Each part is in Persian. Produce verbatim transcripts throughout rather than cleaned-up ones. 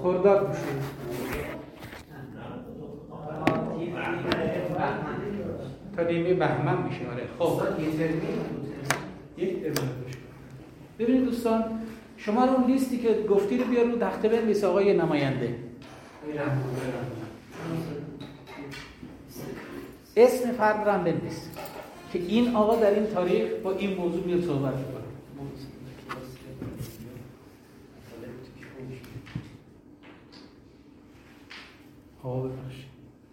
خرداد میشه. تا نیمه بهمن میشه. آره خب یک ترم باشه. ببینید دوستان، شما رو اون لیستی که گفتی رو بیار رو تخته بنویس آقای نماینده. اسم فرد رو هم بنویس که این آقا در این تاریخ با این موضوع میاد صحبت میکنه. آقا ببخشید.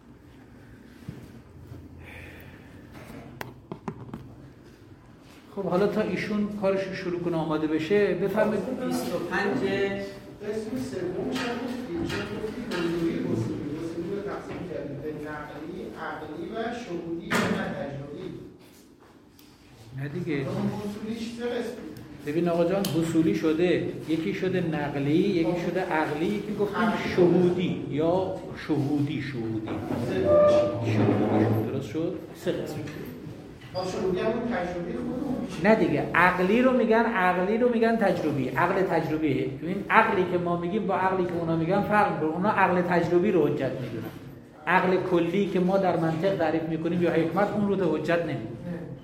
خب حالا تا ایشون کارش رو شروع کنه آماده بشه بفرمایید. بیست و پنج قسم سومش هم گفتید چون گفتید حضوری حضوری حضوری رو تقسیم کردید به نقلی، عقلی و شهودی و نه تجربی. نه دیگه. اون حصولیش سه قسم. ببین آقا جان، حصولی شده، یکی شده نقلی، یکی شده عقلی، یکی گفتیم شهودی یا شهودی شهودی. شهودی درست شد؟ سه قسم. با شهودی هم اون تجربی خودمون میشه. نه دیگه، عقلی رو میگن عقلی رو میگن تجربی، عقل تجربی. ببین عقلی که ما میگیم با عقلی که اونا میگن فرق میکنه. اونا عقل تجربی رو حجت میدونن. عقل کلی که ما در منطق تعریف میکنیم یا حکمت، اون رو به حجت نمیدونن.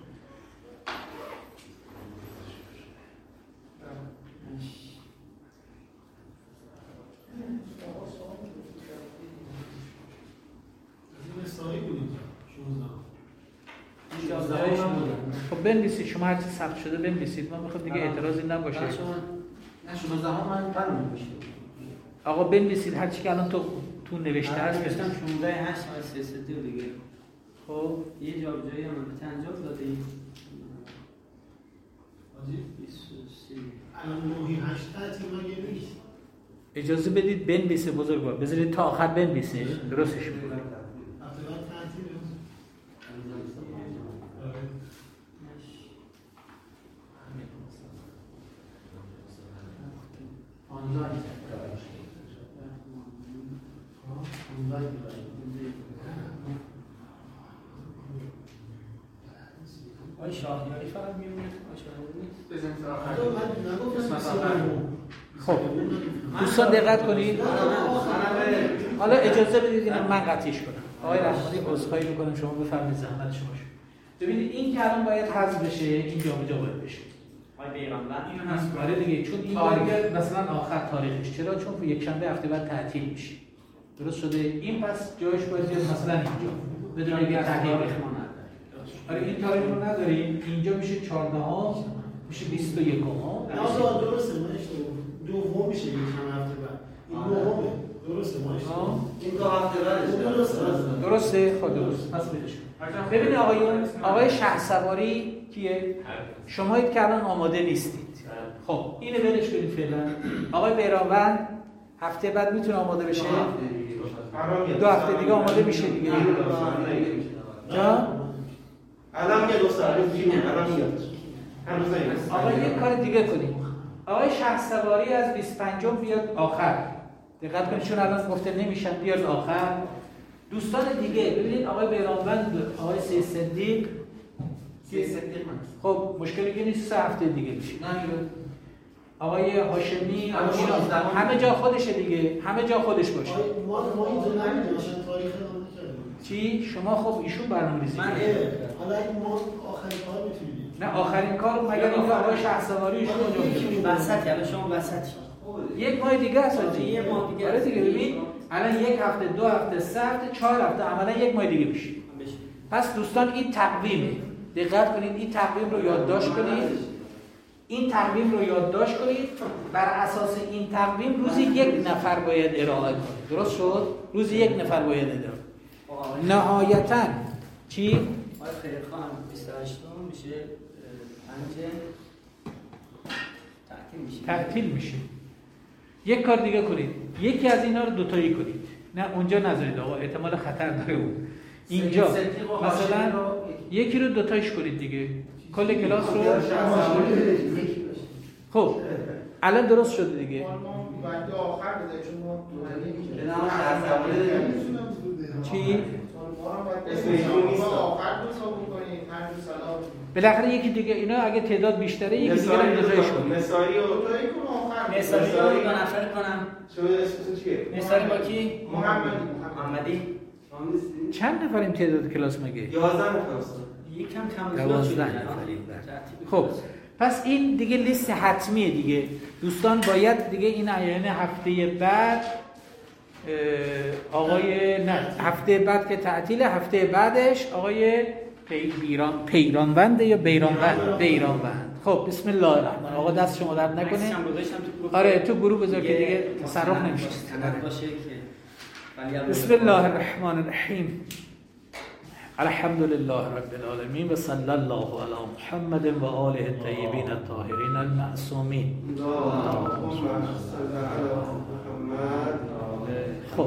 خب بنویسید، شما هرچی ثبت شده بنویسید، ما میخوام دیگه اعتراضی نباشه. نه شما زمان من برام میشه. آقا بنویسید هرچی که الان تو تو نوشته هست. نوشتم شانزده هشت سه سه دو دیگه. خب یه جابجایی هم به انجام داده ایم. بیست و سه الان نهی هشت تعطیل مگه نیست؟ اجازه بدید بنویسه بزرگوار، بذارید تا آخر بنویسه درستش میکنه. آی شاهیاری فقط میمونه خب دوستان دقت کنید. حالا اجازه بدید اینم من قطعیش کنم. آقای رحمانی عذرخواهی میکنم، شما بفرمایید زحمت شما شد. ببینید این که الان باید حذف بشه، این جابجا باید بشه. آی پیغمبر اینو حذف کاره دیگه، چون این تاریخ مثلا آخر تاریخش. چرا؟ چون یک شنبه هفته بعد تعطیل میشه. درست شده؟ این پس جایش باید بیاد مثلا اینجا. بدون اینکه تحقیق بکنه. آره این تاریخ رو نداریم. اینجا میشه چهارده ها، میشه بیست و یک ها. نه درسته، من اشتباه. دوم میشه یک هفته بعد. این دومه. درسته، ما اشتباه. این دو هفته بعدش درسته. درسته؟ خود درست. پس بدش. ببینید آقایون، آقای شهسواری کیه؟ شمایید که الان آماده نیستید. خب اینو ولش کنید فعلا. آقای بیراوند هفته بعد میتونه آماده بشه؟ دو هفته دیگه آماده میشه دیگه. جا؟ الان میاد استاد، الان میاد. هنوز نمیاد. آقا یک کار دیگه کنید. آقای شهسواری از بیست و پنجم بیاد آخر. دقت کنید چون الان گفته نمیشن بیاد آخر. دوستان دیگه ببینید آقای بیرانوند، آقای سید صدیق. سید صدیق من. خب مشکلی که نیست، سه هفته دیگه میشه. نه آقای هاشمی، همه جا خودشه دیگه، همه جا خودش باشه. ما ما اینجا نمیدونیم مثلا تاریخ رو چی؟ شما خب ایشون برنامه‌ریزی من حالا اگه ما آخرین کار میتونیم. نه آخرین کار مگر اینکه آقای شهسواری ایشون اونجا وسط یا شما وسط یک ماه دیگه هست. یه ماه دیگه. آره دیگه ببین الان یک هفته، دو هفته، سه هفته، چهار هفته، عملا یک ماه دیگه میشه. پس دوستان این تقویمه. دقت کنید این تقویم رو یادداشت کنید. این تقویم رو یادداشت کنید. بر اساس این تقویم روزی یک نفر باید ارائه کنید. درست شد؟ روزی یک نفر باید ارائه. نهایتاً چی؟ آقای خیرخان بیست و هشت میشه پنج تعطیل میشه. تعطیل میشه. یک کار دیگه کنید. یکی از اینا رو دوتایی کنید. نه اونجا نذارید آقا، احتمال خطر داره اون. اینجا مثلا یکی رو دوتایش کنید دیگه. کل کلاس رو خب الان درست شده دیگه. بعد آخر بده چون ما چی؟ ما رو باید اسم آخر رو حساب کنیم. هر دو سلام بالاخره یکی دیگه اینا اگه تعداد بیشتره یکی دیگه رو اضافهش کنیم. نسایی و تویی که آخر نسایی رو دو نفر کنم. شما اسمتون چیه؟ نسایی با کی؟ محمدی. محمدی. چند نفریم تعداد کلاس مگه؟ یازده نفر. یکم کم زیاد دوازده نفریم. خب پس این دیگه لیست حتمیه دیگه. دوستان باید دیگه این یعنی هفته بعد آقای نه هفته بعد که تعطیل، هفته بعدش آقای پیران پیرانوند یا بیرانوند بیرانوند. خب بسم الله الرحمن. آقا دست شما درد نکنه. آره تو گروه بذار که دیگه تصرف نمیشه. بسم الله الرحمن الرحیم. الحمد لله رب العالمین و صلی الله علی محمد و آله الطیبین الطاهرین المعصومین. خب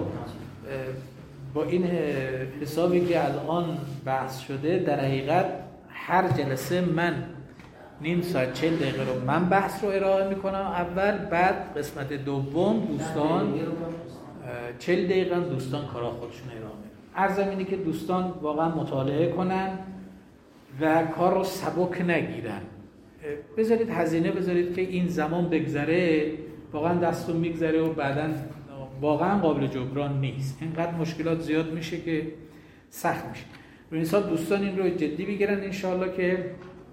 با این حسابی که الان بحث شده در حقیقت هر جلسه من نیم ساعت چهل دقیقه رو من بحث رو ارائه میکنم اول، بعد قسمت دوم دوستان چهل دقیقه دوستان کارا خودشون ارائه میکنن. عرضم اینه که دوستان واقعا مطالعه کنن و کار رو سبک نگیرن. بذارید هزینه بذارید که این زمان بگذره، واقعا دستون میگذره و بعداً واقعا قابل جبران نیست. اینقدر مشکلات زیاد میشه که سخت میشه. به این حساب دوستان این رو جدی بگیرن انشاءالله که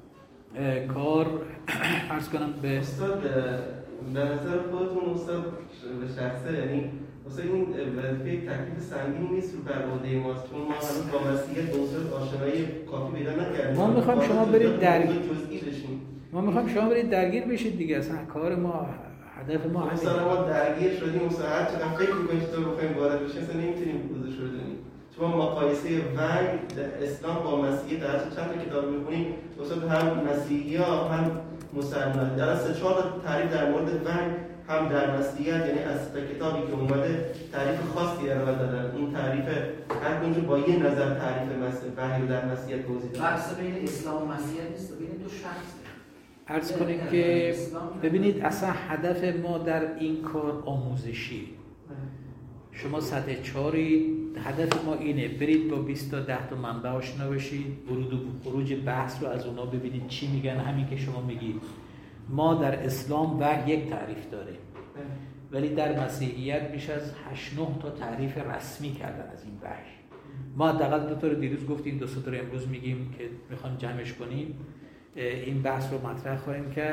کار عرض کنم به استاد به نظر خودتون استاد به شخصه یعنی واسه این وظیفه تکلیف سنگینی نیست رو بر عهده ماست، چون ما هنوز با مسیحیت به صورت آشنایی کافی پیدا نکردیم. ما میخوایم شما برید درگیر جزئی بشیم. ما میخوایم شما برید درگیر بشید دیگه. اصلا کار ما هدف ما همینه. مثلا ما درگیر شدیم مثلا هر چقدر فکر می‌کنیم چطور بخوایم وارد بشیم اصلا نمیتونیم خودش رو بدونیم. چون مقایسه ونگ در اسلام با مسیحیت در چند تا کتاب می‌خونیم واسه هم مسیحی‌ها هم مسلمان در سه چهار تا تعریف در مورد ونگ هم در مسیحیت یعنی از کتابی که اومده تعریف خاصی ارائه دادن. اون تعریف هر کدوم با یه نظر تعریف مسیحیت در مسیحیت توضیح دادن. فرق بین اسلام و مسیحیت نیست، بین دو شخص. عرض کنیم که ببینید اصلا هدف ما در این کار آموزشی. شما سطح چهاری هدف ما اینه برید با بیست تا ده تا منبع آشنا بشید، ورود و خروج بحث رو از اونا ببینید چی میگن. همین که شما میگید ما در اسلام وحی یک تعریف داره، ولی در مسیحیت بیش از هشت نه تا تعریف رسمی کردن از این وحی. ما حداقل دو تا رو دیروز گفتیم، دو سه تا رو امروز میگیم که میخوایم جمعش کنیم. این بحث رو مطرح خواهیم کرد.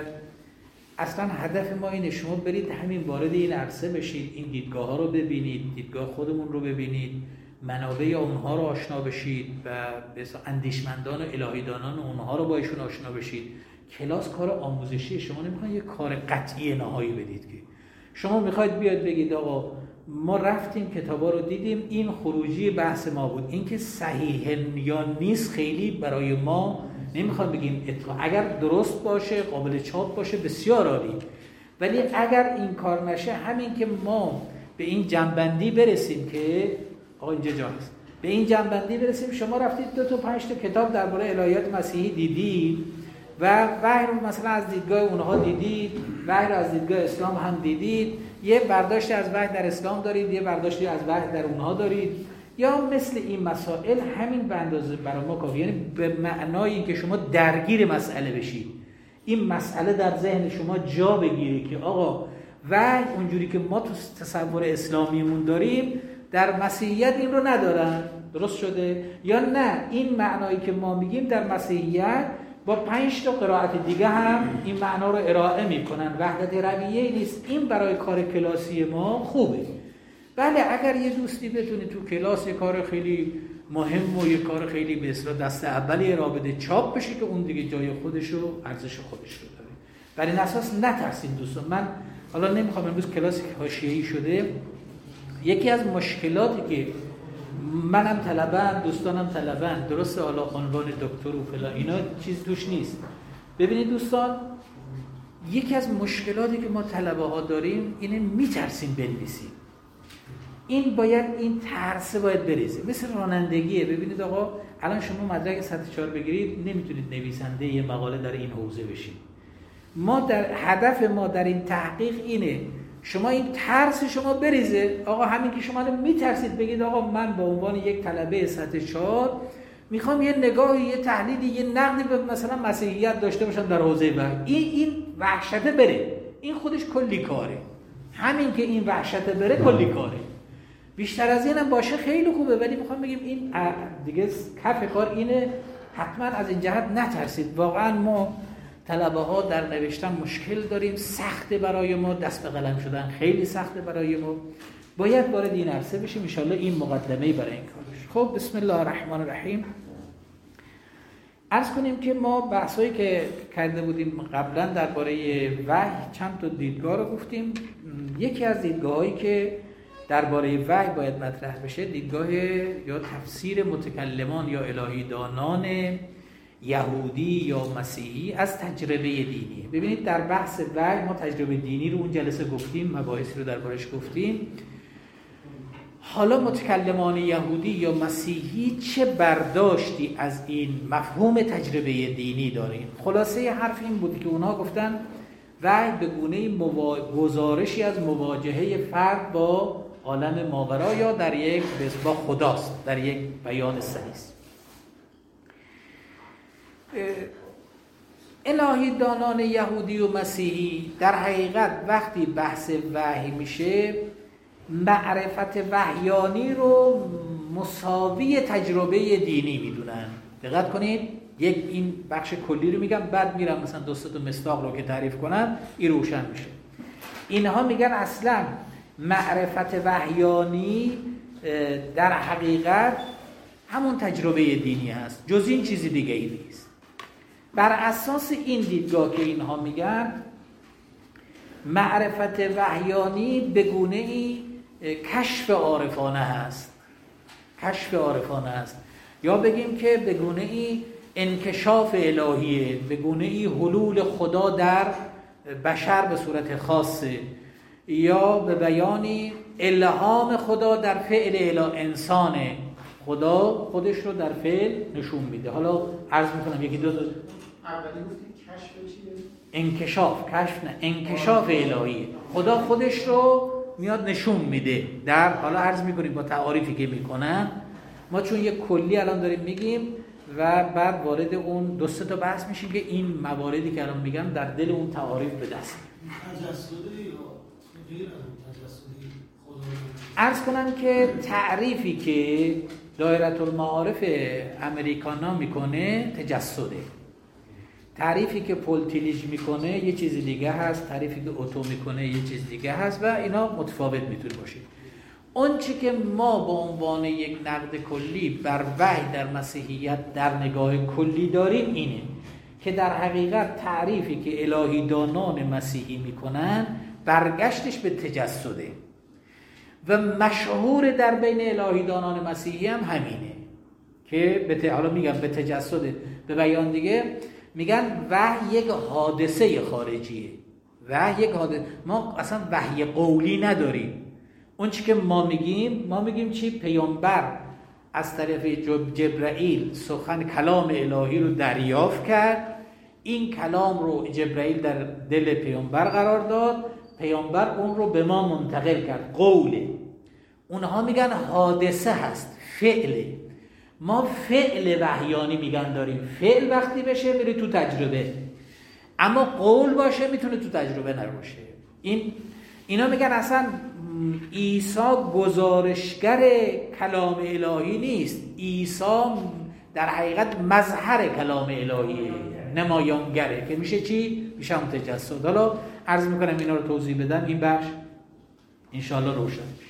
اصلا هدف ما اینه شما برید همین وارد این عرصه بشید، این دیدگاه ها رو ببینید، دیدگاه خودمون رو ببینید، منابع اونها رو آشنا بشید و به اندیشمندان و الهیدانان اونها رو با ایشون آشنا بشید. کلاس کار آموزشی، شما نمیخواید یک کار قطعی نهایی بدید که شما میخواید بیاد بگید آقا ما رفتیم کتابا رو دیدیم، این خروجی بحث ما بود، این که صحیح یا نیست خیلی برای ما نمیخوام بگیم اطلاع. اگر درست باشه قابل چاپ باشه بسیار عالی، ولی اگر این کار نشه همین که ما به این جنبندی برسیم که آقا اینجا جاست، به این جنبندی برسیم شما رفتید دو تا پنج تا کتاب درباره الهیات مسیحی دیدید و وحی رو مثلا از دیدگاه اونها دیدید، وحی رو از دیدگاه اسلام هم دیدید، یه برداشتی از وحی در اسلام دارید، یه برداشتی از وحی در اونها دارید، یا مثل این مسائل همین به اندازه برای ما کافیه. یعنی به معنای که شما درگیر مسئله بشید، این مسئله در ذهن شما جا بگیره که آقا وحی اونجوری که ما تو تصور اسلامیمون داریم در مسیحیت این رو ندارن، درست شده؟ یا نه این معنایی که ما میگیم در مسیحیت با پنج تا قرائت دیگه هم این معنا رو ارائه میکنن. وحدت رویه نیست. این برای کار کلاسی ما خوبه. بله اگر یه دوستی بتونه تو کلاس یه کار خیلی مهم و یه کار خیلی به اصطلاح دست اولی ارائه بده، چاپ بشه که اون دیگه جای خودش و ارزش خودش رو داره. بر این اساس نترسین دوستان. من حالا نمیخوام امروز کلاسی که حاشیه‌ای شده، یکی از مشکلاتی که منم طلبه‌ام دوستانم طلبه‌ام، درسته حالا عنوان دکتر و فلان اینا چیز توش نیست. ببینید دوستان یکی از مشکلاتی که ما طلبه ها داریم اینه میترسیم بنویسیم. این باید این ترس باید بریزه، مثل رانندگیه. ببینید آقا الان شما مدرک سطح چهار بگیرید نمیتونید نویسنده یه مقاله در این حوزه بشید. ما در هدف ما در این تحقیق اینه شما این ترس شما بریزه. آقا همین که شما میترسید بگید آقا من به عنوان یک طلبه سطح چهار میخوام یه نگاهی، یه تحلیلی، یه نقدی به مثلا مسیحیت داشته باشم در حوزه وحی. این این وحشته بره، این خودش کلی کاره. همین که این وحشته بره کلی کاره. بیشتر از اینم باشه خیلی خوبه، ولی میخوام بگیم این دیگه کف کار اینه. حتما از این جهت نترسید. واقعا ما طلبه ها در نوشتن مشکل داریم، سخته برای ما، دست به قلم شدن خیلی سخته برای ما. باید وارد این عرصه بشیم. ان شاءالله این مقدمه‌ای برای این کار باشه. خب بسم الله الرحمن الرحیم. عرض کنیم که ما بحثایی که کرده بودیم قبلا درباره وحی چند تا دیدگاه رو گفتیم. یکی از دیدگاهایی که درباره وحی باید مطرح بشه دیدگاه یا تفسیر متکلمان یا الهی دانان یهودی یا مسیحی از تجربه دینی. ببینید در بحث وحی ما تجربه دینی رو اون جلسه گفتیم، مباحثی رو دربارش گفتیم. حالا متکلمان یهودی یا مسیحی چه برداشتی از این مفهوم تجربه دینی دارین؟ خلاصه حرف این بود که اونها گفتن وحی به گونه‌ای موا... گزارشی از مواجهه فرد با عالم ماورا یا در یک با خداست، در یک بیان صحیح است. الهی دانان یهودی و مسیحی در حقیقت وقتی بحث وحی میشه معرفت وحیانی رو مساوی تجربه دینی میدونن. دقت کنید، یک این بخش کلی رو میگم، بعد میرم مثلا دو سه تا مصداق رو که تعریف کنم این روشن میشه. اینها میگن اصلا معرفت وحیانی در حقیقت همون تجربه دینی هست، جز این چیزی دیگه ای نیست. بر اساس این دیدگاه که اینها میگن معرفت وحیانی به گونه‌ای کشف عارفانه هست، کشف عارفانه هست، یا بگیم که به گونه‌ای انکشاف الهیه، به گونه‌ای حلول خدا در بشر به صورت خاصه، یا به بیانی الهام خدا در فعل اله انسانه. خدا خودش رو در فعل نشون میده. حالا عرض میکنم یکی دو تا اولی گفتید کشف چیه؟ انکشاف، کشف نه، انکشاف الهیه. خدا خودش رو میاد نشون میده در، حالا عرض میکنیم با تعاریفی که میکنن، ما چون یک کلی الان داریم میگیم و بعد وارد اون دو سه تا بحث میشیم که این مواردی که الان میگم در دل اون تعاریف به دست عرض کنم که تعریفی که دایره المعارف امریکانا میکنه تجسده، تعریفی که پل تیلیج میکنه یه چیز دیگه هست، تعریفی که اوتو میکنه یه چیز دیگه هست و اینا متفاوت میتونه باشه. اون چی که ما به عنوان یک نقد کلی بر وحی در مسیحیت در نگاه کلی داریم اینه که در حقیقت تعریفی که الهی دانان مسیحی میکنن برگشتش به تجسده و مشهور در بین الهی دانان مسیحی هم همینه که به ت... حالا میگم به تجسده، به بیان دیگه میگن وحی یک حادثه خارجیه. وحی یک حادثه، ما اصلا وحی قولی نداریم. اون چی که ما میگیم، ما میگیم چی؟ پیامبر از طرف جبرائیل سخن کلام الهی رو دریافت کرد، این کلام رو جبرائیل در دل پیامبر قرار داد، پیامبر اون رو به ما منتقل کرد، قوله. اونها میگن حادثه هست، فعله. ما فعل وحیانی میگن داریم، فعل وقتی بشه میره تو تجربه، اما قول باشه میتونه تو تجربه نباشه. این اینا میگن اصلا عیسی گزارشگر کلام الهی نیست، عیسی در حقیقت مظهر کلام الهیه، نمایانگره که میشه چی؟ میشه هم تجسد. حالا عرض میکنم اینا رو توضیح بدم، این بخش انشاءالله روشن میشه.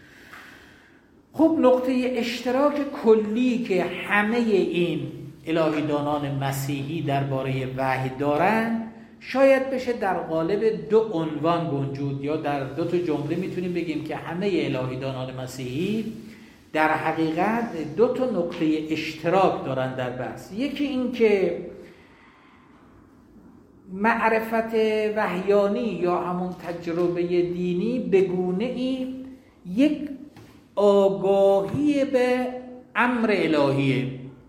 خب نقطه اشتراک کلی که همه این الهی دانان مسیحی درباره وحی دارن شاید بشه در قالب دو عنوان گنجود، یا در دو تا جمله میتونیم بگیم که همه الهی دانان مسیحی در حقیقت دو تا نقطه اشتراک دارن در بحث. یکی این که معرفت وحیانی یا همون تجربه دینی به گونه‌ای یک آگاهی به امر الهیه،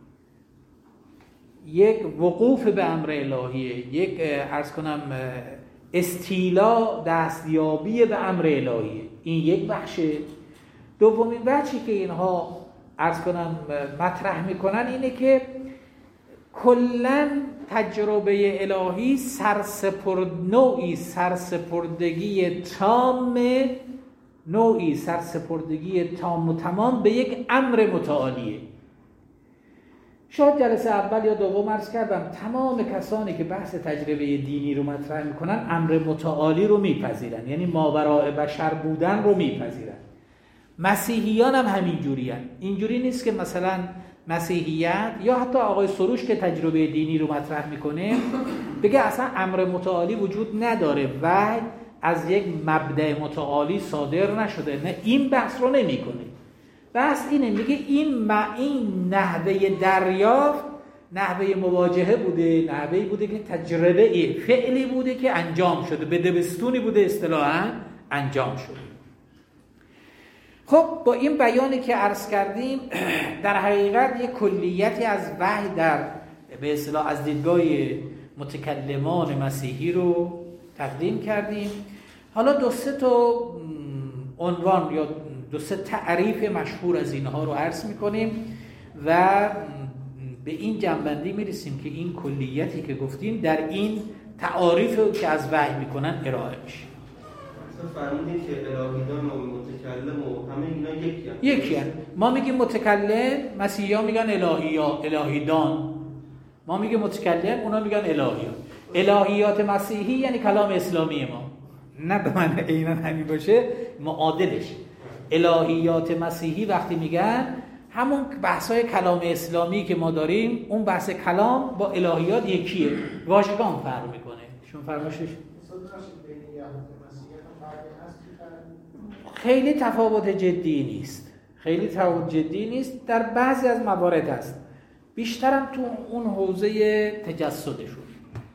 یک وقوف به امر الهیه، یک عرض کنم استیلا، دستیابی به امر الهیه. این یک بخشه. دومین بخشی که اینها عرض کنم مطرح میکنن اینه که کلاً تجربه الهی سرسپرد نوعی سرسپردگی تام نوعی سرسپردگی تام و تمام به یک امر متعالیه. شاید جلسه اول یا دوم عرض کردم تمام کسانی که بحث تجربه دینی رو مطرح میکنن امر متعالی رو میپذیرن، یعنی ماوراء بشر بودن رو میپذیرن. مسیحیان هم همین جوریان. اینجوری نیست که مثلا مسیحیت یا حتی آقای سروش که تجربه دینی رو مطرح میکنه بگه اصلا امر متعالی وجود نداره و از یک مبدأ متعالی صادر نشده. نه، این بحث رو نمیکنه. بحث اینه، میگه این این نحوه دریافت نحوه مواجهه بوده، نحوهی بوده که تجربه فعلی بوده که انجام شده، به دبستونی بوده اصطلاحاً انجام شده. خب با این بیانی که عرض کردیم در حقیقت یک کلیتی از وحی در به اصطلاح از دیدگاه متکلمان مسیحی رو تقدیم کردیم. حالا دو سه تا عنوان یا دو سه تعریف مشهور از اینها رو عرض میکنیم و به این جنبندی میرسیم که این کلیتی که گفتیم در این تعاریف که از وحی میکنن ارائه میشه. فرمودید که الهیدان و متکلم و همه اینا یکی هست. یکی هست. ما میگیم متکلم، مسیحی ها میگن الهیات، الهیدان. ما میگیم متکلم، اونا میگن الهیات. الهیات مسیحی یعنی کلام اسلامی ما، نه به معنی عیناً همین باشه، معادلش. الهیات مسیحی وقتی میگن همون بحثای کلام اسلامی که ما داریم، اون بحث کلام با الهیات یکیه، واژگان فرق میکنه. شما فرمایشش خیلی تفاوت جدی نیست، خیلی تفاوت جدی نیست، در بعضی از موارد هست، بیشترم تو اون حوزه تجسدشون.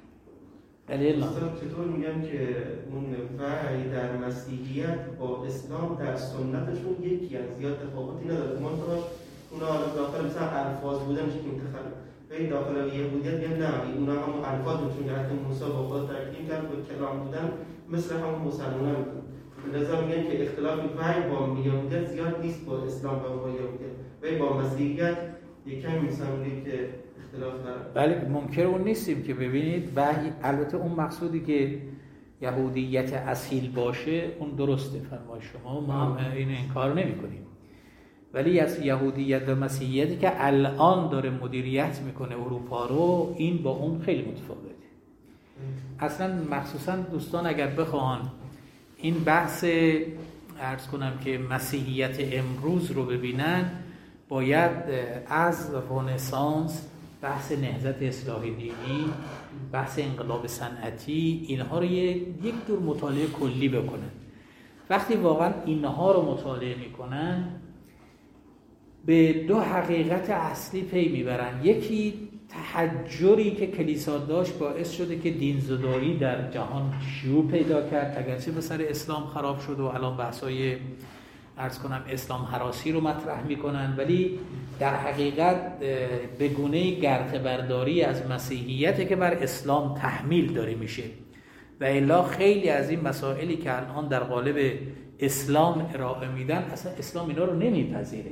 دلیل نه. چطور میگم که اون وحی در مسیحیت با اسلام در سنتشون یکی هست، زیاد تفاوتی نداره. ما تو اونا داخل مثلا الفاظ بودن که انتخاب به داخل یهودیت یا نه، اونا هم الفاظشون که حتی موسی با خود ترکیب کرد و کلام بودن مثل همون مسلمانان. لذا میگن که اختلاف وحی با یهودیت زیاد نیست با اسلام و با یهودیت، ولی با مسیحیت یکم میسازیم که اختلاف داره. بله، منکر اون نیستیم که ببینید وحی، البته اون مقصودی که یهودیت اصیل باشه اون درسته فرمای شما، ما هم این انکار نمی‌کنیم، ولی از یهودیت و مسیحیتی که الان داره مدیریت میکنه اروپا رو، این با اون خیلی متفاوته. اصلا مخصوصا دوستان اگر بخوان این بحث عرض کنم که مسیحیت امروز رو ببینن، باید از رنسانس، بحث نهضت اصلاحی دینی، بحث انقلاب صنعتی، اینها رو یک دور مطالعه کلی بکنن. وقتی واقعا اینها رو مطالعه میکنن به دو حقیقت اصلی پی میبرن. یکی تحجری که کلیسا داشت باعث شده که دینزدایی در جهان شیوع پیدا کرد، اگرچه به سر اسلام خراب شد و الان بحثای عرض کنم اسلام هراسی رو مطرح میکنن، ولی در حقیقت به گونه گرته برداری از مسیحیت که بر اسلام تحمیل داره میشه و الا خیلی از این مسائلی که الان در قالب اسلام ارائه میدن اصلا اسلام اینا رو نمیپذیره.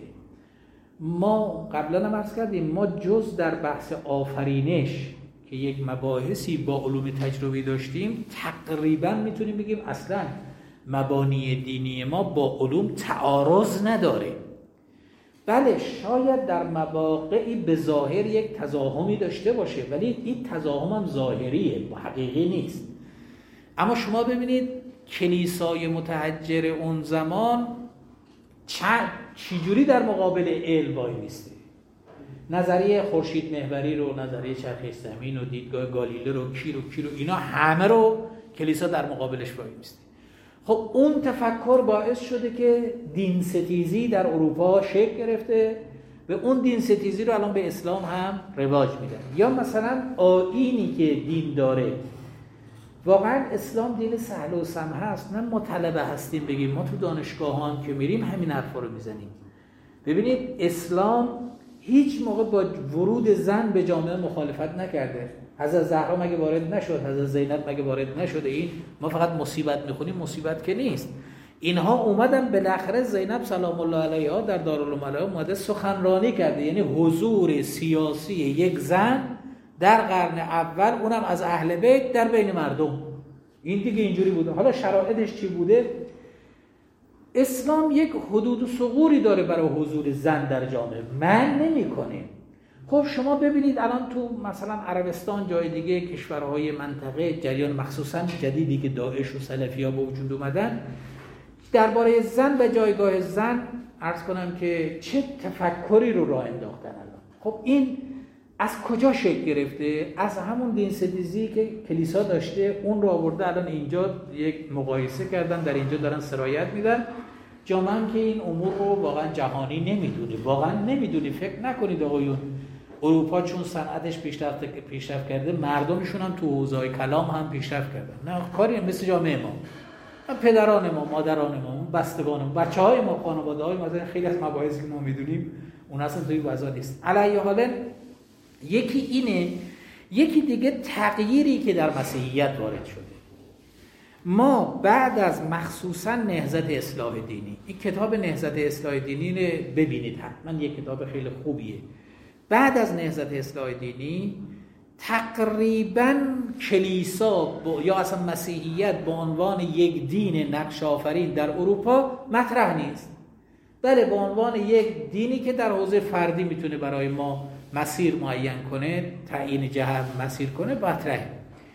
ما قبلا هم عرض کردیم، ما جز در بحث آفرینش که یک مباحثی با علوم تجربی داشتیم، تقریبا میتونیم بگیم اصلا مبانی دینی ما با علوم تعارض نداره. بله شاید در مواقعی به ظاهر یک تضاهمی داشته باشه، ولی این تضاهم هم ظاهریه، حقیقی نیست. اما شما ببینید کلیسای متحجر اون زمان چجوری در مقابل علم وای میسته. نظریه خورشید محوری رو، نظریه چرخه زمین و دیدگاه گالیله رو، کی رو کی رو اینا همه رو کلیسا در مقابلش وای میسته. خب اون تفکر باعث شده که دین ستیزی در اروپا شکل گرفته و اون دین ستیزی رو الان به اسلام هم رواج میدن. یا مثلا آیینی که دین داره، واقعا اسلام دین سهل و سمح هست، نه ما طلبه هستیم بگیم ما تو دانشگاهان که میریم همین حرفا رو میزنیم. ببینید اسلام هیچ موقع با ورود زن به جامعه مخالفت نکرده. حضرت زهرا مگه وارد نشد؟ حضرت زینب مگه وارد نشده؟ این ما فقط مصیبت میخونیم، مصیبت که نیست. اینها اومدن بالاخره زینب سلام الله علیها در دارالملائه اومده سخنرانی کرده، یعنی حضور سیاسی یک زن در قرن اول، اونم از اهل بیت در بین مردم. این دیگه اینجوری بوده. حالا شرایطش چی بوده؟ اسلام یک حدود و ثغوری داره برای حضور زن در جامعه، من نمی‌کنه. خب شما ببینید الان تو مثلا عربستان، جای دیگه، کشورهای منطقه، جریان مخصوصا جدیدی که داعش و سلفی‌ها به وجود اومدن، درباره زن و جایگاه زن عرض کنم که چه تفکری رو راه انداختن الان. خب این از کجا شکل گرفته؟ از همون دین ستیزی که کلیسا داشته، اون رو آورده الان اینجا یک مقایسه کردن، در اینجا دارن سرایت میدن. جامعه هم که این امور رو واقعا جهانی نمیدونه، واقعا نمیدونی. فکر نکنید آقایون اروپا چون صنعتش پیشرفت پیشرفت کرده، مردمشون هم تو حوزه‌های کلام هم پیشرفت کردن. نه کاری مثل جامعه ما، پدران ما، مادران ما، بستگان ما، بچه‌های ما، خانواده‌های ما، خیلی از مباحثی که ما میدونیم اون اصلا توی وضع نیست. علی حال یکی اینه، یکی دیگه تغییری که در مسیحیت وارد شده. ما بعد از مخصوصا نهضت اصلاح دینی، این کتاب نهضت اصلاح دینی رو ببینید حتما، یک کتاب خیلی خوبیه. بعد از نهضت اصلاح دینی تقریباً کلیسا یا اصلا مسیحیت به عنوان یک دین نقش آفرین در اروپا مطرح نیست. بله، به عنوان یک دینی که در حوزه فردی میتونه برای ما مسیر معین کنه، تعیین جهت مسیر کنه، مطرحه.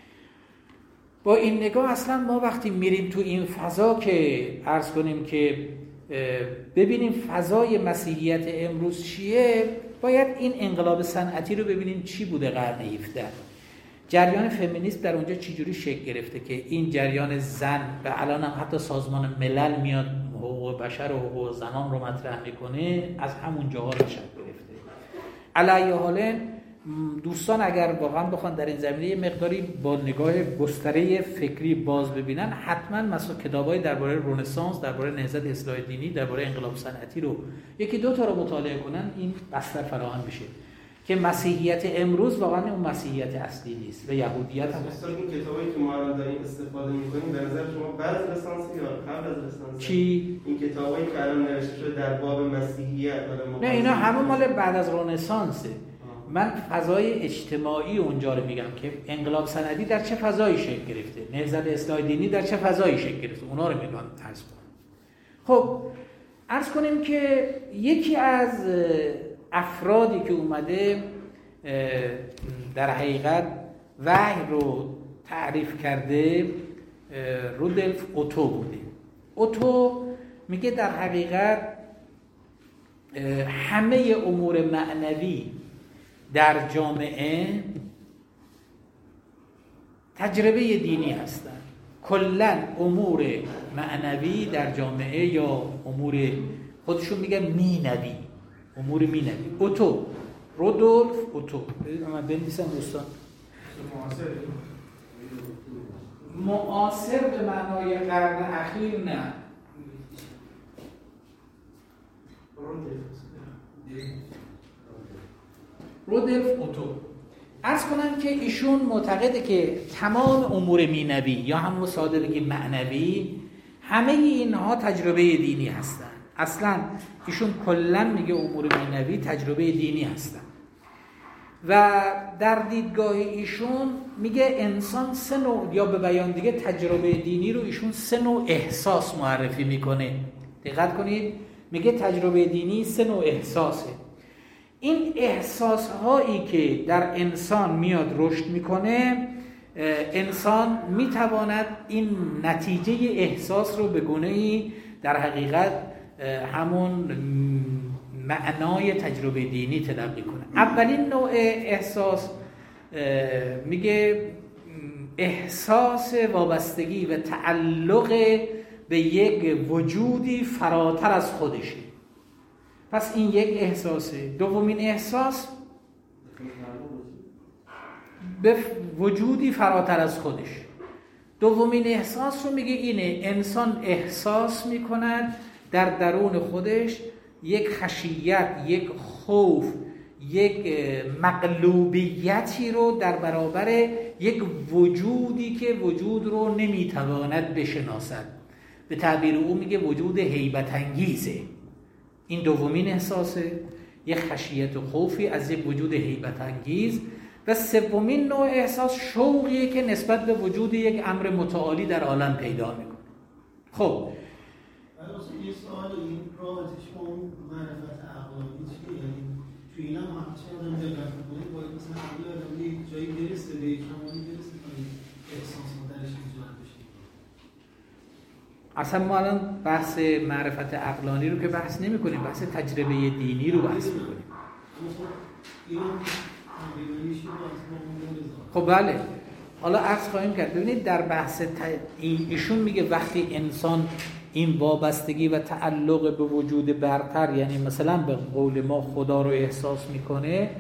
با این نگاه اصلا ما وقتی میریم تو این فضا که عرض کنیم که ببینیم فضای مسیحیت امروز چیه، باید این انقلاب صنعتی رو ببینیم چی بوده قرن هفدهم. جریان فمینیسم در اونجا چجوری شکل گرفته که این جریان زن و الان هم حتی سازمان ملل میاد حقوق بشر و حقوق زنان رو مطرح میکنه، از همون جاها رو شکل گرفته. علی حال دوستان اگر واقعا بخوان در این زمینه یه مقداری با نگاه گستره فکری باز ببینن، حتما مثلا کتابای درباره رنسانس، درباره نهضت اصلاح دینی، درباره انقلاب صنعتی رو یکی دو تا رو مطالعه کنن، این بستر فراهم بشه که مسیحیت امروز واقعا اون مسیحیت اصلی نیست و یهودیت هم هست. این کتابایی که ما الان داریم استفاده می‌کنیم به نظر شما بعد از لیسانس یا قبل از لیسانس؟ چی؟ این کتابایی که الان نوشته شده در باب مسیحیت، نه اینا همه مال بعد از رنسانسه. من فضای اجتماعی اونجا رو میگم که انقلاب صنعتی در چه فضایی شکل گرفته، نهضت اصلاح دینی در چه فضایی شکل گرفته، اونا رو میگم عرض کنم. خب عرض کنیم که یکی از افرادی که اومده در حقیقت وحی رو تعریف کرده رودولف اوتو بوده. اوتو میگه در حقیقت همه امور معنوی در جامعه تجربه دینی هستند. کلا امور معنوی در جامعه یا امور خودشون میگن مینوی، امور مینوی. اوتو، رودولف اوتو. من بنویسم دوستان. معاصر به معنای قرن اخیر نه. رودولف اوتو. عرض کنم که ایشون معتقده که تمام امور مینوی یا هم مصادره که معنوی، همه اینها تجربه دینی هستن. اصلا ایشون کلا میگه امور مینوی تجربه دینی هستن و در دیدگاه ایشون میگه انسان سه نوع، یا به بیان دیگه تجربه دینی رو ایشون سه نوع احساس معرفی میکنه. دقت کنید، میگه تجربه دینی سه نوع احساسه. این احساس هایی که در انسان میاد رشد میکنه، انسان میتواند این نتیجه احساس رو به گونه‌ای در حقیقت همون معنای تجربه دینی تلقی کنه. اولین نوع احساس میگه احساس وابستگی و تعلق به یک وجودی فراتر از خودشه. پس این یک احساسه. دومین احساس به وجودی فراتر از خودش. دومین احساس رو میگه اینه، انسان احساس میکند در درون خودش یک خشیت، یک خوف، یک مغلوبیتی رو در برابر یک وجودی که وجود رو نمیتواند بشناسد. به تعبیر او میگه وجود هیبت انگیزه. این دومین احساسه، یک خشیت و خوفی از یک وجود هیبت انگیز. و سومین نوع احساس شوقیه که نسبت به وجود یک امر متعالی در عالم پیدا میکنه. خب یه سوال این رابطش با اون معرفت عقلانی چیه؟ یعنی توی این هم همچه آدم دقت میکنه باید مثلا عقل آدم یک جایی برسه به یک کمالی برسه تا این احساس مدرش ایجاد بشه. اصلا ما الان بحث معرفت عقلانی رو که بحث نمی کنیم، بحث تجربه دینی رو بحث میکنیم. خب بله، حالا عرض خواهیم کرد. ببینید در بحث ت... ایشون میگه وقتی انسان این وابستگی و تعلق به وجود برتر، یعنی مثلا به قول ما خدا رو احساس میکنه،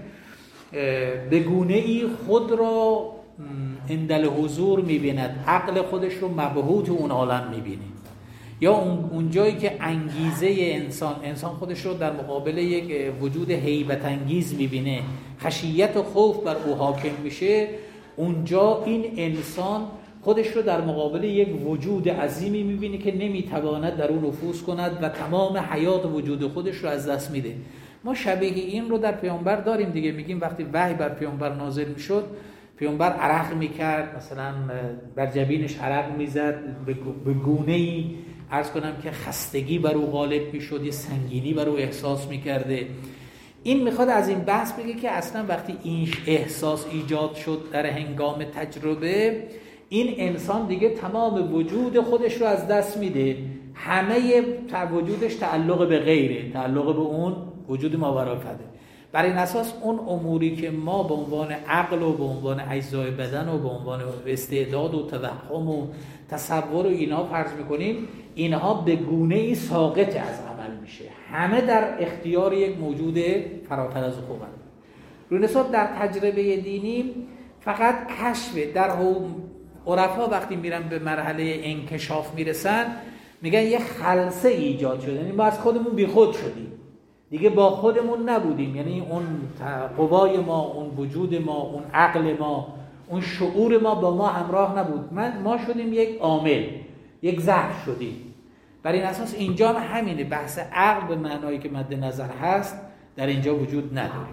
به گونه ای خود را اندل حضور میبیند، عقل خودش رو مبهوت اون عالم میبینه، یا اون جایی که انگیزه انسان انسان خودش رو در مقابل یک وجود هیبت انگیز میبینه، خشیت و خوف بر او حاکم میشه، اونجا این انسان خودش رو در مقابل یک وجود عظیمی میبینه که نمیتواند در اون نفوذ کند و تمام حیات وجود خودش رو از دست میده. ما شبیه این رو در پیامبر داریم دیگه. میگیم وقتی وحی بر پیامبر نازل میشد، پیامبر عرق میکرد، مثلا بر جبینش عرق میزد، به گونه‌ای عرض کنم که خستگی بر او غالب میشد، یه سنگینی بر او احساس میکرده. این میخواد از این بحث بگه که اصلا وقتی این احساس ایجاد شد در هنگام تجربه، این انسان دیگه تمام وجود خودش رو از دست میده، همه وجودش تعلق به غیره، تعلق به اون وجود ماورای فده. بر این اساس اون اموری که ما به عنوان عقل و به عنوان اجزای بدن و به عنوان استعداد و توهم و تصور و اینا فرض میکنیم، اینها به گونه‌ای ساقط از عمل میشه، همه در اختیار یک موجود فراتر از خودند. روی حساب در تجربه دینی فقط کشف. در عرفا وقتی میرن به مرحله انکشاف میرسن، میگن یه خلسه ایجاد شده، یعنی ما از خودمون بی خود شدیم، دیگه با خودمون نبودیم، یعنی اون قوای ما، اون وجود ما، اون عقل ما، اون شعور ما با ما همراه نبود. من ما شدیم یک عامل، یک ظرف شدیم. بر این اساس اینجا همینه، بحث عقل به معنایی که مد نظر هست در اینجا وجود نداره.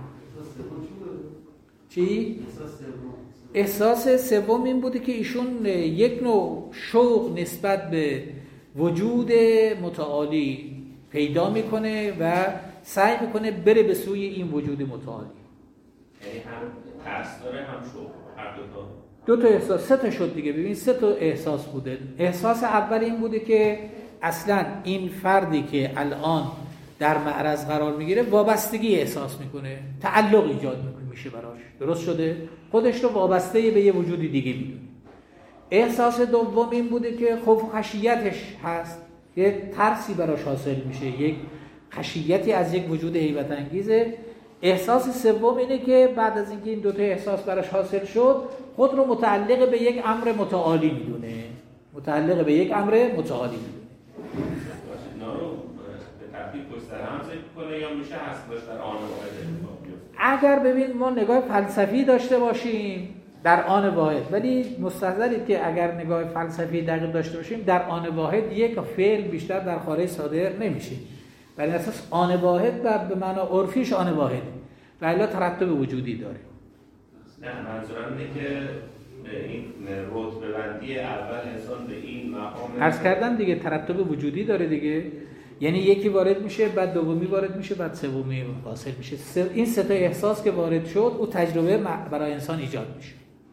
چی؟ احساس سوم این بوده که ایشون یک نوع شوق نسبت به وجود متعالی پیدا میکنه و سعی میکنه بره به سوی این وجود متعالی. یعنی هم ترس داره هم شوق، هر دو تا. دو تا احساس، سه تا شد دیگه. ببین سه تا احساس بوده. احساس اول این بوده که اصلا این فردی که الان در معرض قرار میگیره وابستگی احساس میکنه، تعلق ایجاد میشه براش. درست شده؟ خودش رو وابسته به یه وجود دیگه میدونه. احساس دوم این بوده که خوف و خشیتش هست، یه ترسی براش حاصل میشه، یک خشیتی از یک وجود هیبت انگیزه. احساس سوم اینه که بعد از اینکه این دوتا احساس براش حاصل شد، خود رو متعلق به یک امر متعالی میدونه، متعلق به یک امر متعالی میدونه. اینا رو به ترتیب پشت سر هم ذکر کنه یا میشه هستش در آن واحد اتفاق بیفته؟ اگر ببین ما نگاه فلسفی داشته باشیم در آن واحد، ولی مستحضرید که اگر نگاه فلسفی دقیق داشته باشیم در آن واحد یک فعل بیشتر در خارج صادر نمیشه. بر اساس آن واحد و به معنی عرفیش آن واحده و الا ترتب وجودی داره. نه منظورم اینه که این رتبه بندی اول انسان به این مقام عرض کردم دیگه، ترتب وجودی داره دیگه، یعنی یکی وارد میشه بعد دومی وارد میشه بعد سومی حاصل میشه. این سه تا احساس که وارد شد او تجربه برای انسان ایجاد میشه.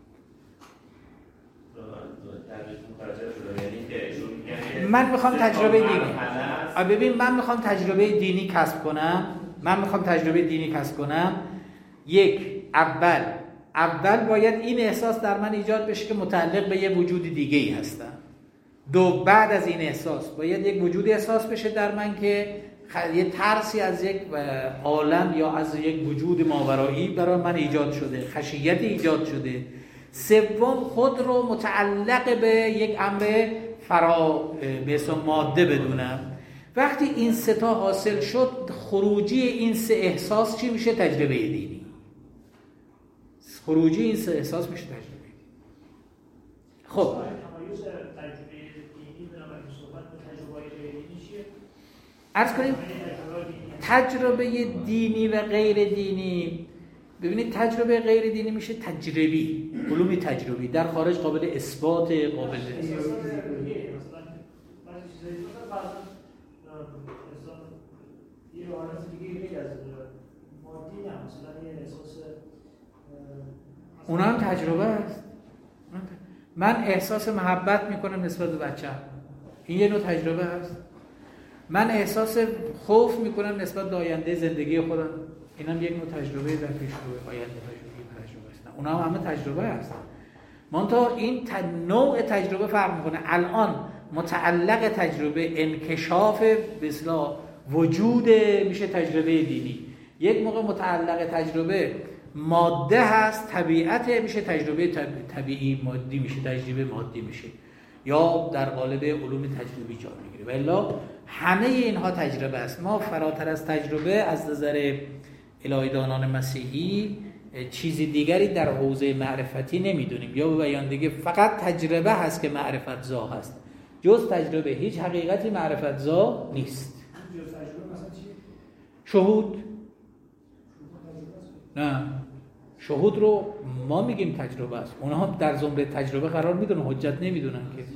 من میخوام تجربه دینی ببین من میخوام تجربه دینی کسب کنم من میخوام تجربه دینی کسب کنم یک اول اول باید این احساس در من ایجاد بشه که متعلق به یه وجود دیگه ای هستم. دو بعد از این احساس باید یک وجود احساس بشه در من که یه ترسی از یک عالم یا از یک وجود ماورایی برای من ایجاد شده، خشیتی ایجاد شده. سوم خود رو متعلق به یک امر فرا به اسم ماده بدونم. وقتی این سه تا حاصل شد، خروجی این سه احساس چی میشه؟ تجربه دینی. خروجی این سه احساس میشه تجربه دینی. خب عرض کنیم تجربه دینی و غیر دینی، ببینید تجربه غیر دینی میشه تجربی، علوم تجربی در خارج قابل اثبات، قابل اونا هم تجربه است. من احساس محبت میکنم نسبت به بچه‌م، این یه نوع تجربه است. من احساس خوف میکنم نسبت به آینده زندگی خودم، اینم یک نوع تجربه در پیش رو آینده تجربه تجربه است. اونا هم همه تجربه هستن. منتها این نوع تجربه فرق میکنه. الان متعلق تجربه انکشاف به اصطلاح وجود میشه تجربه دینی. یک موقع متعلق تجربه ماده هست، طبیعت میشه تجربه طبیعی مادی میشه، تجربه مادی میشه، یا در قالب علوم تجربی جا میگیره. والا همه اینها تجربه است. ما فراتر از تجربه از نظر الهی‌دانان مسیحی چیزی دیگری در حوزه معرفتی نمیدونیم، یا به بیان دیگه فقط تجربه هست که معرفت زا هست، جز تجربه هیچ حقیقتی معرفت زا نیست. شهود نه، شهود رو ما میگیم تجربه است، اونها در زمره تجربه قرار میدونن، حجت نمیدونن که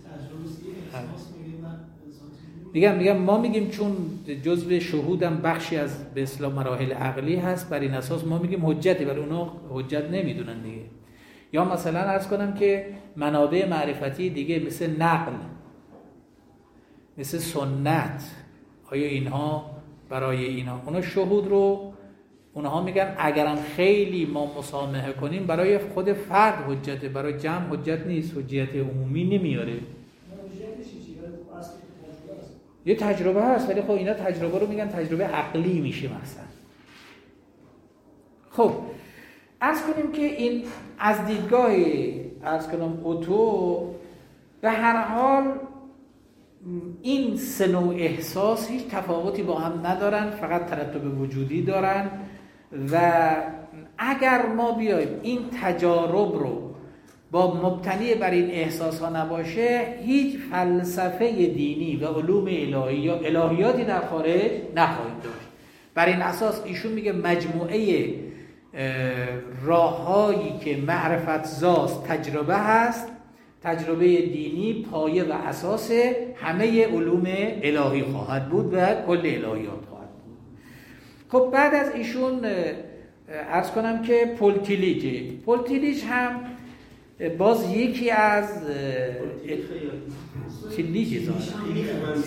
میگم میگم ما میگیم چون جزء شهودم بخشی از به اصطلاح مراحل عقلی هست، بر این اساس ما میگیم حجتی، ولی اونا حجت نمیدونن دیگه. یا مثلا عرض کنم که منابع معرفتی دیگه مثل نقل، مثل سنت، آیا اینها برای اینها اونا شهود رو اونها میگن اگرم خیلی ما مسامحه کنیم برای خود فرد حجته، برای جمع حجت نیست، حجت عمومی نمیاره. یه تجربه هست، ولی خب اینا تجربه رو میگن تجربه عقلی میشه مثلا. خب عرض کنیم که این از دیدگاه عرض کنم اوتو به هر حال این سه نوع احساس هیچ تفاوتی با هم ندارن، فقط ترتب وجودی دارن. و اگر ما بیایم این تجارب رو با مبتنی بر این احساس ها نباشه، هیچ فلسفه دینی و علوم الهی الهیاتی در خارج نخواهیم داشت. بر این اساس ایشون میگه مجموعه راههایی که معرفت زاست تجربه هست، تجربه دینی پایه و اساس همه علوم الهی خواهد بود و کل الهیات خواهد بود. خب بعد از ایشون عرض کنم که پولتیلیج پولتیلیج هم باز یکی از تیلیج ظاهرا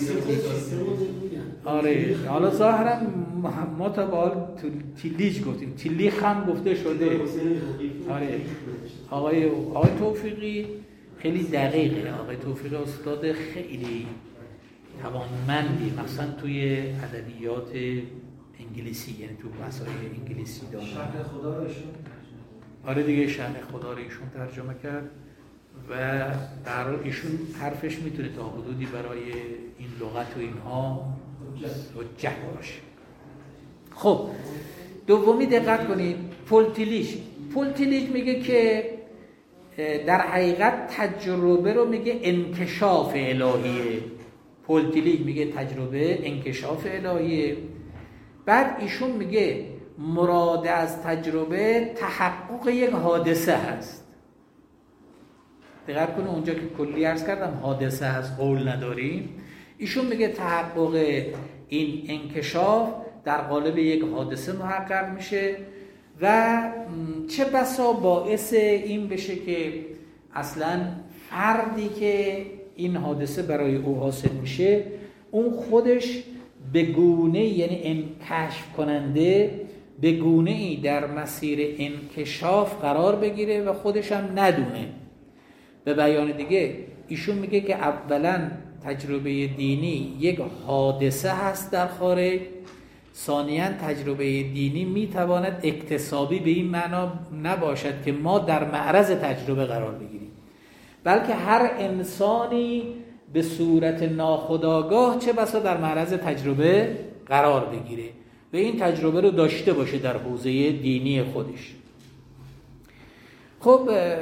آره حالا ظاهرا ما تا به حال تیلیج گفتیم، تیلیخ هم گفته شده. آره آقای آقای توفیقی خیلی دقیقه، آقای توفیقی استاد خیلی توانمندی، مثلا توی ادبیات انگلیسی، یعنی تو مسائل انگلیسی داره. شرح خدا رو ایشون آره دیگه شرح خدا رو ایشون ترجمه کرد و در حال ایشون حرفش میتونه تا حدودی برای این لغت و اینها حجت باشه. خب دومی دقت کنید، پولتیلیش پولتیلیش میگه که در حقیقت تجربه رو میگه انکشاف الهیه. پولتیلیش میگه تجربه انکشاف الهیه. بعد ایشون میگه مراد از تجربه تحقق یک حادثه هست. دقت کنه اونجا که کلی عرض کردم حادثه هست، قول نداریم. ایشون میگه تحقق این انکشاف در قالب یک حادثه محقق میشه و چه بسا باعث این بشه که اصلا فردی که این حادثه برای او حاصل میشه اون خودش به گونه، یعنی این کشف کننده به گونه ای در مسیر انکشاف قرار بگیره و خودش هم ندونه. به بیان دیگه ایشون میگه که اولا تجربه دینی یک حادثه هست در خارج، ثانیاً تجربه دینی میتواند اکتسابی به این معنا نباشد که ما در معرض تجربه قرار بگیریم، بلکه هر انسانی به صورت ناخودآگاه چه بسا در معرض تجربه قرار بگیره و این تجربه رو داشته باشه در حوزه دینی خودش. خب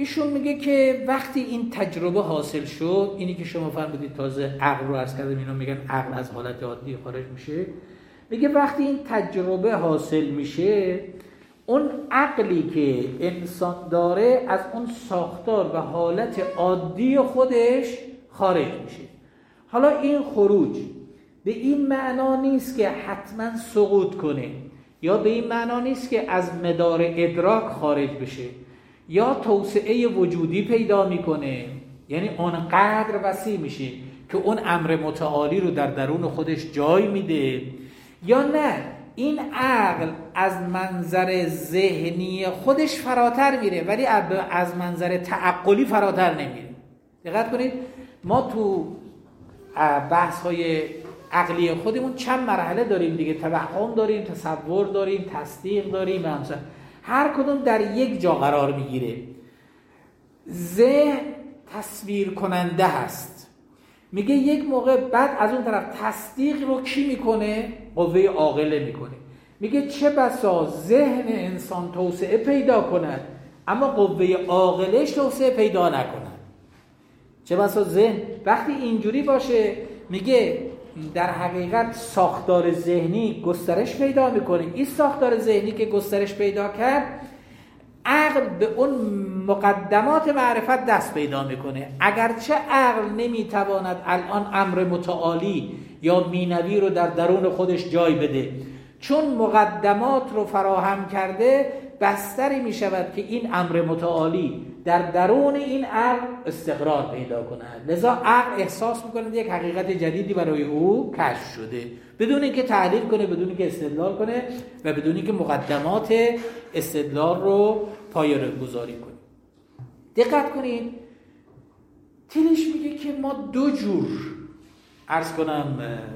ایشون میگه که وقتی این تجربه حاصل شد، اینی که شما فرمودید تازه عقل رو عرض کردم، اینا میگن عقل از حالت عادی خارج میشه، میگه وقتی این تجربه حاصل میشه، اون عقلی که انسان داره از اون ساختار و حالت عادی خودش خارج میشه. حالا این خروج به این معنا نیست که حتما سقوط کنه، یا به این معنا نیست که از مدار ادراک خارج بشه، یا توسعه وجودی پیدا میکنه، یعنی اونقدر وسیع میشه که اون امر متعالی رو در درون خودش جای میده، یا نه این عقل از منظر ذهنی خودش فراتر میره ولی از منظر تعقلی فراتر نمیره. دقت کنید، ما تو بحث های عقلی خودمون چند مرحله داریم دیگه، توهم داریم، تصور داریم، تصدیق داریم، همسن. هر کدوم در یک جا قرار میگیره. ذهن تصویر کننده هست، میگه یک موقع بعد از اون طرف تصدیق رو کی میکنه؟ قوه عاقله میکنه. میگه چه بسا ذهن انسان توسعه پیدا کند اما قوه عاقلش توسعه پیدا نکند. چه بسا ذهن وقتی اینجوری باشه، میگه در حقیقت ساختار ذهنی گسترش پیدا میکنه. این ساختار ذهنی که گسترش پیدا کرد، عقل به اون مقدمات معرفت دست پیدا میکنه. اگرچه عقل نمیتواند الان امر متعالی یا مینوی رو در درون خودش جای بده، چون مقدمات رو فراهم کرده، بستری میشود که این امر متعالی در درون این عقل استقرار پیدا کند. لذا عقل احساس میکنه یک حقیقت جدیدی برای او کشف شده، بدون اینکه تحلیل کنه، بدون اینکه استدلال کنه و بدون اینکه مقدمات استدلال رو پایه‌ای گذاری کنه. دقت کنید، تیلیش میگه که ما دو جور عرض کنم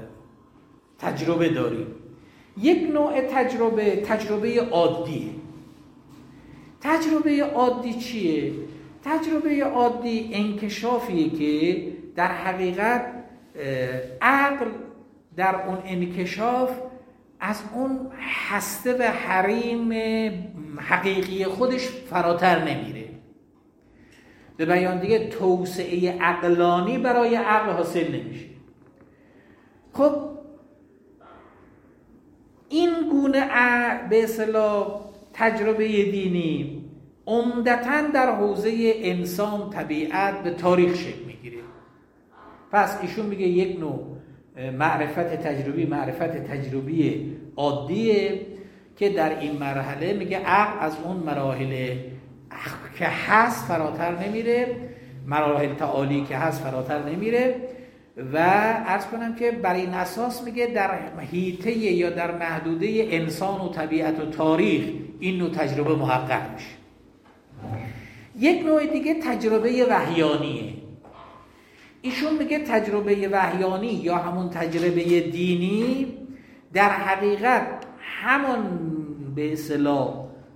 تجربه داریم. یک نوع تجربه تجربه عادیه. تجربه عادی چیه؟ تجربه عادی انکشافیه که در حقیقت عقل در اون انکشاف از اون هسته و حریم حقیقی خودش فراتر نمیره. به بیان دیگه توسعه عقلانی برای عقل حاصل نمیشه. خب این گونه به اصطلاح تجربه دینی عمدتاً در حوزه انسان، طبیعت، به تاریخ شکل میگیره. پس ایشون میگه یک نوع معرفت تجربی معرفت تجربی عادیه که در این مرحله میگه عقل از اون مراحل که هست فراتر نمیره، مراحل تعالی که هست فراتر نمیره و عرض کنم که بر این اساس میگه در حیطه یا در محدوده انسان و طبیعت و تاریخ این نوع تجربه محقق میشه. یک نوع دیگه تجربه وحیانیه. ایشون میگه تجربه وحیانی یا همون تجربه دینی در حقیقت همون به اصطلاح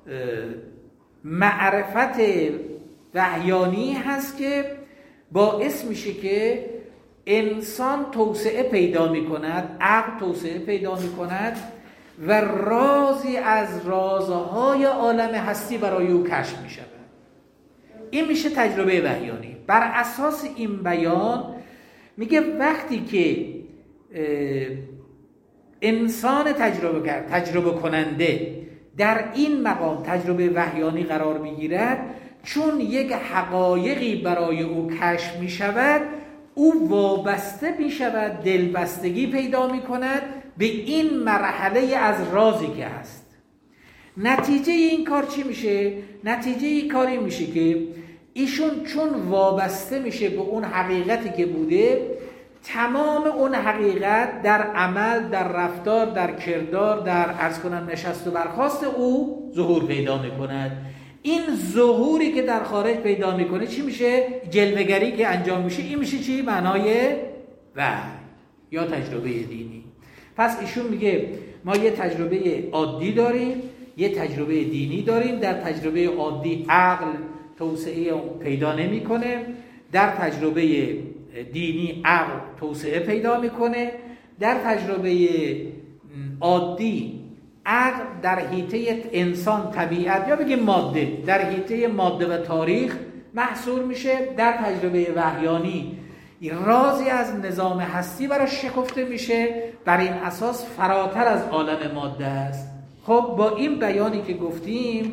معرفت وحیانی هست که باعث میشه که انسان توسعه پیدا میکند، عقل توسعه پیدا میکند و رازی از رازهای عالم هستی برای او کشف میشود. این میشه تجربه وحیانی. بر اساس این بیان میگه وقتی که انسان تجربه کرد، تجربه کننده در این مقام تجربه وحیانی قرار میگیرد، چون یک حقایقی برای او کشف میشود، او وابسته میشود، دلبستگی پیدا میکند به این مرحله از رازی که هست. نتیجه این کار چی میشه؟ نتیجه این کاری میشه که ایشون چون وابسته میشه به اون حقیقتی که بوده، تمام اون حقیقت در عمل، در رفتار، در کردار، در عرض کنم نشست و برخاست او ظهور پیدا میکند. این ظهوری که در خارج پیدا میکنه چی میشه؟ جلوه‌گری که انجام میشه. این میشه چی؟ معنای وحی یا تجربه دینی. پس ایشون میگه ما یه تجربه عادی داریم، یه تجربه دینی داریم. در تجربه عادی عقل توسعه پیدا نمیکنه، در تجربه دینی عقل توسعه پیدا میکنه. در تجربه عادی عقل در حیطه انسان، طبیعت یا بگیم ماده، در حیطه ماده و تاریخ محصور میشه. در تجربه وحیانی رازی از نظام هستی براش شکفته میشه، بر این اساس فراتر از عالم ماده است. خب با این بیانی که گفتیم،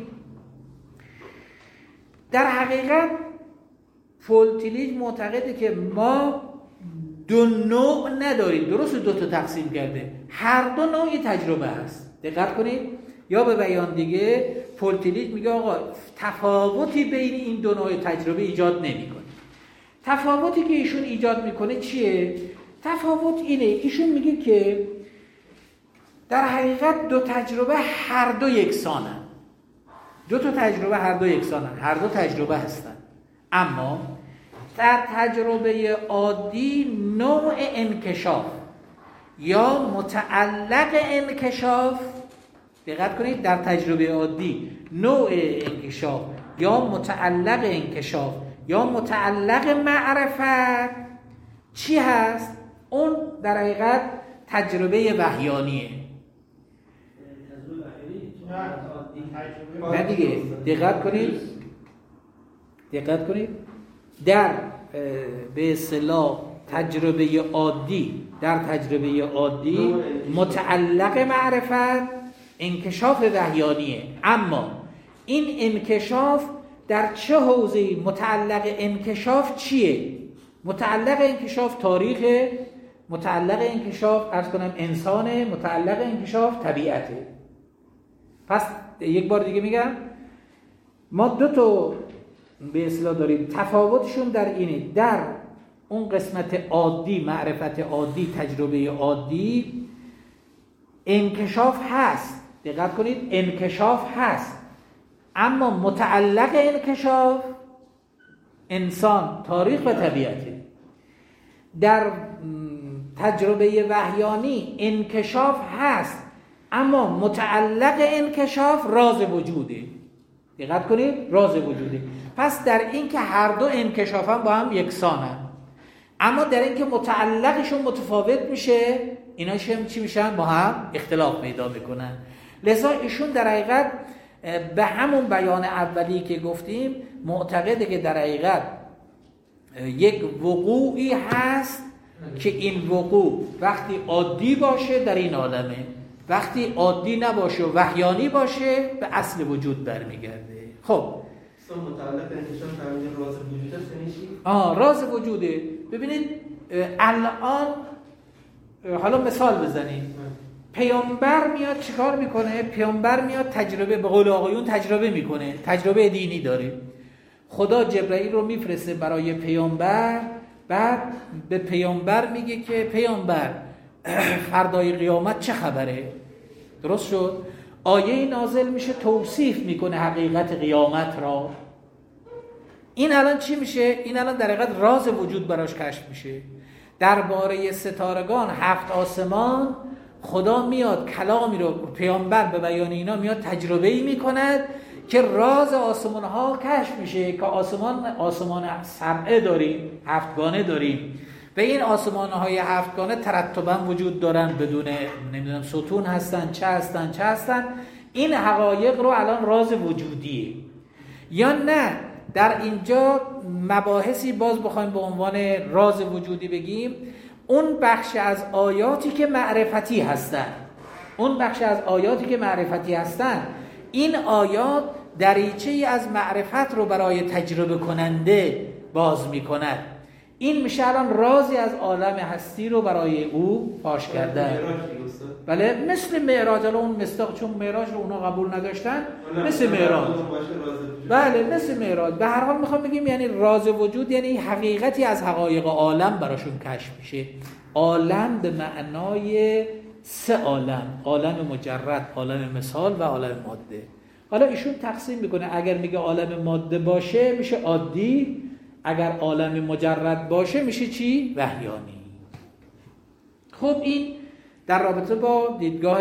در حقیقت فولتیلیج معتقده که ما دو نوع نداریم. درست دو تا تقسیم کرده، هر دو نوعی تجربه هست. دقت کنید. یا به بیان دیگه فولتیلیج میگه آقا تفاوتی بین این دو نوع تجربه ایجاد نمیکنه. تفاوتی که ایشون ایجاد میکنه چیه؟ تفاوت اینه، ایشون میگه که در حقیقت دو تجربه هر دو یکسانن. دو تا تجربه هر دو یکسانن، هر دو تجربه هستن. اما در تجربه عادی نوع انکشاف یا متعلق انکشاف، دقت کنید، در تجربه عادی نوع انکشاف یا متعلق انکشاف یا متعلق معرفت چی هست؟ اون در حقیقت تجربه وحیانیه. نه دیگه، دقت کنید دقت کنید در به اصطلاح تجربه عادی در تجربه عادی متعلق معرفت انکشاف وحیانیه. اما این انکشاف در چه حوزه‌ای؟ متعلق انکشاف چیه؟ متعلق انکشاف تاریخ، متعلق انکشاف عرض کنم انسانه، متعلق انکشاف طبیعته. پس یک بار دیگه میگم، ما دو تا به اصطلاح داریم. تفاوتشون در اینه، در اون قسمت عادی، معرفت عادی، تجربه عادی، انکشاف هست. دقت کنید، انکشاف هست، اما متعلق انکشاف انسان، تاریخ و طبیعته. در تجربه وحیانی انکشاف هست، اما متعلق انکشاف راز وجوده. دقت کنید، راز وجوده. پس در این که هر دو انکشاف هم با هم یکسانن، اما در این که متعلقشون متفاوت میشه، ایناش هم چی میشن؟ با هم اختلاف پیدا میکنن. لذا ایشون در حقیقت به همون بیان اولی که گفتیم معتقده که در حقیقت یک وقوعی هست که این وقوع وقتی عادی باشه در این عالمه، وقتی عادی نباشه و وحیانی باشه به اصل وجود برمیگرده. خب متعلق انکشاف همین راز وجوده سنیشی؟ آه راز وجوده. ببینید الان حالا مثال بزنیم، پیامبر میاد چیکار میکنه؟ پیامبر میاد تجربه، به قول آقایون تجربه میکنه، تجربه دینی داره. خدا جبرائیل رو میفرسته برای پیامبر، بعد به پیامبر میگه که پیامبر فردای قیامت چه خبره؟ درست شد؟ آیه نازل میشه توصیف میکنه حقیقت قیامت را. این الان چی میشه؟ این الان در حقیقت راز وجود براش کشف میشه. درباره ستارگان، هفت آسمان، خدا میاد کلامی رو پیامبر به بیان اینا میاد تجربه‌ای میکند که راز آسمان ها کشف میشه که آسمان آسمان سبعه داریم، هفتگانه داریم و این آسمان های هفتگانه ترتبا وجود دارن، بدون نمیدونم ستون هستن، چه هستن چه هستن. این حقایق رو الان راز وجودیه. یا نه در اینجا مباحثی باز بخوایم به عنوان راز وجودی بگیم، اون بخش از آیاتی که معرفتی هستن، اون بخش از آیاتی که معرفتی هستن، این آیات دریچه‌ای از معرفت رو برای تجربه کننده باز می‌کند. این میشه الان رازی از عالم هستی رو برای او فاش کرده. بله، مثل معراج. اون مصداق، چون معراج رو اونا قبول نداشتن، مثل معراج. بله مثل معراج. به هر حال میخوام بگیم یعنی راز وجود یعنی حقیقتی از حقایق عالم براشون کشف میشه. عالم به معنای سه عالم، عالم مجرد، عالم مثال و عالم ماده. حالا ایشون تقسیم میکنه، اگر میگه عالم ماده باشه میشه عادی، اگر عالم مجرد باشه میشه چی؟ وحیانی. خب این در رابطه با دیدگاه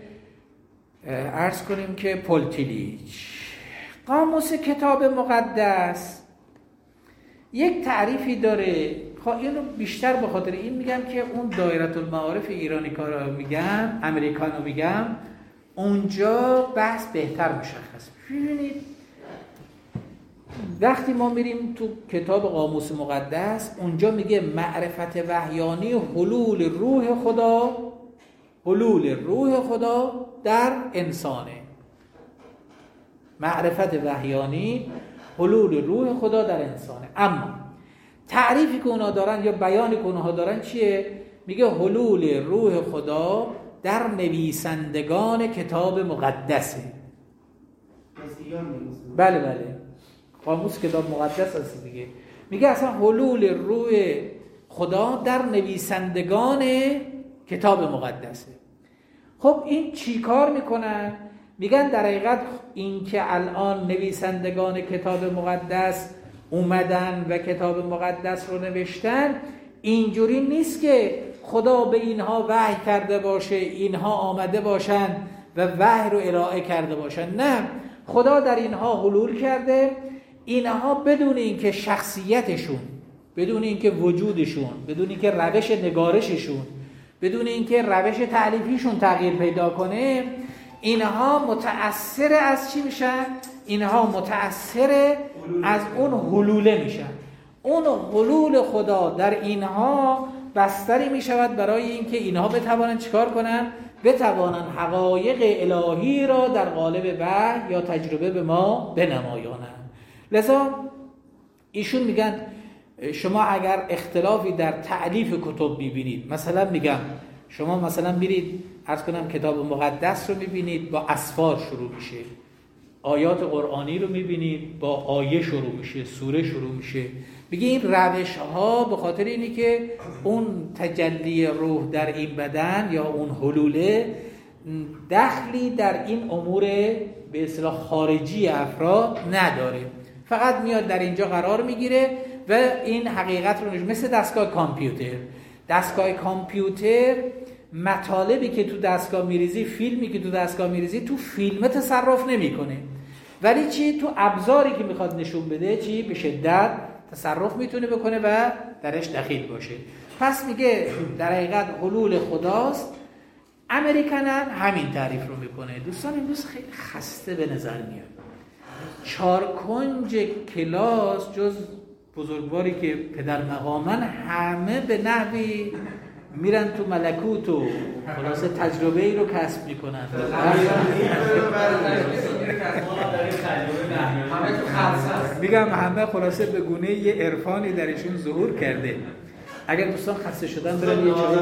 عرض کنیم که پولتیلیج. قاموس کتاب مقدس یک تعریفی داره. خب اینو بیشتر به خاطر این میگم که اون دایره المعارف ایرانی کارا میگم، امریکانو میگم، اونجا بحث بهتر مشخص. ببینید وقتی ما میریم تو کتاب قاموس مقدس اونجا میگه معرفت وحیانی حلول روح خدا، حلول روح خدا در انسانه. معرفت وحیانی حلول روح خدا در انسانه. اما تعریفی که اونا دارن یا بیانی که اونها دارن چیه؟ میگه حلول روح خدا در نویسندگان کتاب مقدسه. بله بله، قاموس کتاب مقدس هست دیگه. میگه اصلا حلول روح خدا در نویسندگان کتاب مقدسه. خب این چی کار میکنن؟ میگن در حقیقت این که الان نویسندگان کتاب مقدس اومدن و کتاب مقدس رو نوشتن، اینجوری نیست که خدا به اینها وحی کرده باشه، اینها آمده باشن و وحی رو ارائه کرده باشن. نه، خدا در اینها حلول کرده، اینها بدون اینکه شخصیتشون، بدون اینکه وجودشون، بدون اینکه روش نگارششون، بدون اینکه روش تألیفیشون تغییر پیدا کنه، اینها متأثر از چی میشن؟ اینها متأثر از اون حلوله میشن. اون حلول خدا در اینها بستری میشود برای اینکه اینها بتوانند چیکار کنن؟ بتوانند حقایق الهی را در قالب وحی یا تجربه به ما بنمایانند. لذا ایشون میگن شما اگر اختلافی در تألیف کتب میبینید، مثلا میگم شما مثلا میرید عرض کنم کتاب مقدس رو میبینید با اسفار شروع میشه، آیات قرآنی رو میبینید با آیه شروع میشه، سوره شروع میشه، میگه این روش ها به خاطر اینی که اون تجلی روح در این بدن یا اون حلوله دخلی در این امور به اصطلاح خارجی افراد نداره، فقط میاد در اینجا قرار میگیره و این حقیقت رو نشون. مثل دستگاه کامپیوتر، دستگاه کامپیوتر مطالبی که تو دستگاه میریزی، فیلمی که تو دستگاه میریزی تو فیلم تصرف نمیکنه، ولی چی تو ابزاری که میخواد نشون بده چی به شدت تصرف میتونه بکنه و درش دخیل باشه. پس میگه در حقیقت حلول خداست. امریکن هم همین تعریف رو میکنه. دوستان امروز خیلی خسته به نظر میاد. چهار کنج کلاس جز بزرگواری که پدر مقامن همه به نحوی میرن تو ملکوت و خلاصه تجربه ای رو کسب میکنن. میگم همه خلاصه به گونه یه عرفانی درشون ظهور کرده. اگر دوستان خسته شدن برن یه چایی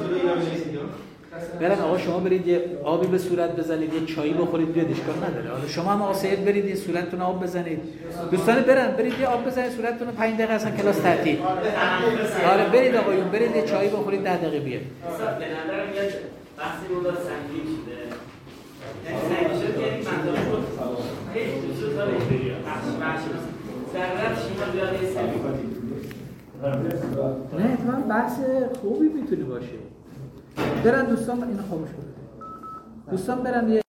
برن آقا شما برید یه آبی به صورت بزنید، یه چایی بخورید، بیاد اشکال نداره. حالا شما هم آقا سید برید یه صورتتون آب بزنید. دوستان برن برید یه آب بزنید صورتتون پنج دقیقه اصلا کلاس تعطیل. آره برید آقایون برید یه چایی بخورید ده دقیقه بیاد. اصلا به نظر میاد بحثی رو داره سنگین شده. یعنی سنگین شده یعنی منطقه رو خیلی وجود داره بخش بخش ضرورت شما بیاد یه سنگین. نه اتفاقا بحث خوبی میتونه باشه. برن دوستان اینو خاموش کنید. دوستان برن